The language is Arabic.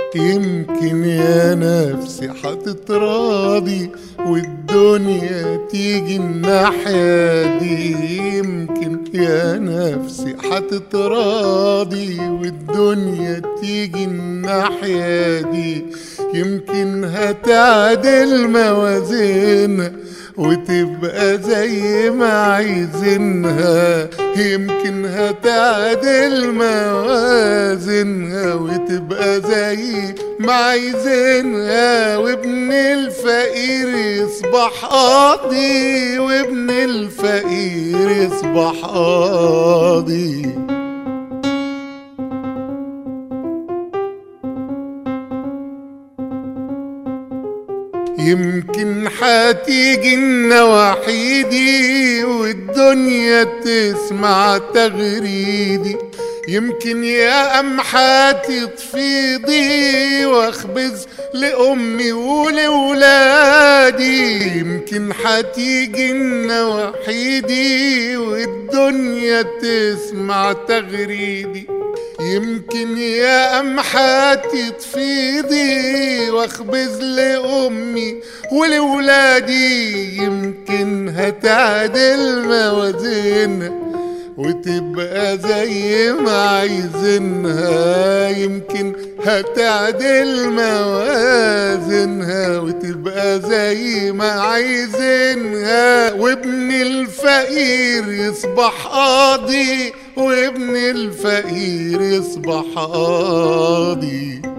يمكن يا نفسي هتتراضي والدنيا تيجي الناحية دي. يمكن يا نفسي هتتراضي والدنيا تيجي الناحية دي. يمكن هتعدل موازينها وتبقى زي ما عايزينها. يمكن هتعدل موازينها وتبقى زي ما عايزينها. وابن الفقير يصبح قاضي وابن الفقير يصبح قاضي. يمكن هتيجي النواحي دي والدنيا تسمع تغريدي. يمكن يا قمحاتي تفيضي واخبز لأمي ولولادي. يمكن هتيجي النواحي دي والدنيا تسمع تغريدي. يمكن يا قمحاتي تفيضي واخبز لأمي ولولادي. يمكن هتعدل موازينها وتبقى زي ما عايزينها. يمكن هتعدل موازينها وتبقى زي ما عايزينها. وابن الفقير يصبح قاضي وابن الفقير يصبح قاضي.